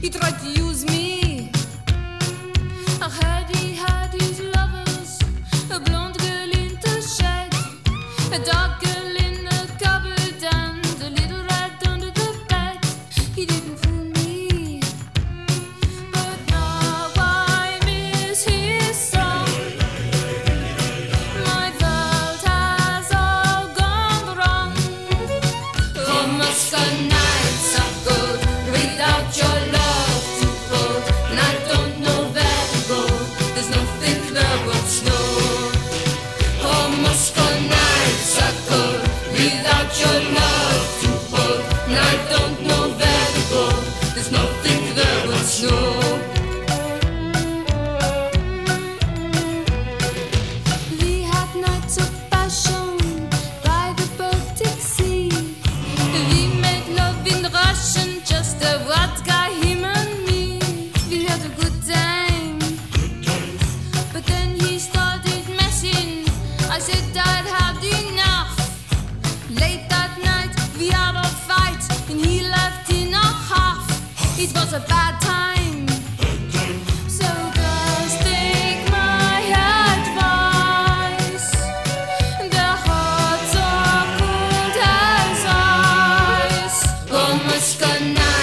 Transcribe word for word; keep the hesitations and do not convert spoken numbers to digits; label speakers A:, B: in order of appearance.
A: he tried to use me. I heard he had his lovers, a blonde girl in the shed, a dark girl in the cupboard, and a little rat under the bed. He didn't fool me, but now I miss his song. My world has all gone wrong. Oh, must the nights are good without your love to hold, and I don't know where to go. There's nothing there but snow. Oh, must the nights are cold without your love to hold, and I don't know where to go. There's nothing there but snow. We had nights of passion by the Baltic Sea. We made love in Russian, just a vodka, him and me. We had a good time, but then he started messing. I said I'd had enough. Late that night we had a fight, and he left in a half. It was a bad time. So girls, take my advice. Their hearts are cold as ice. Oh, Moscow night.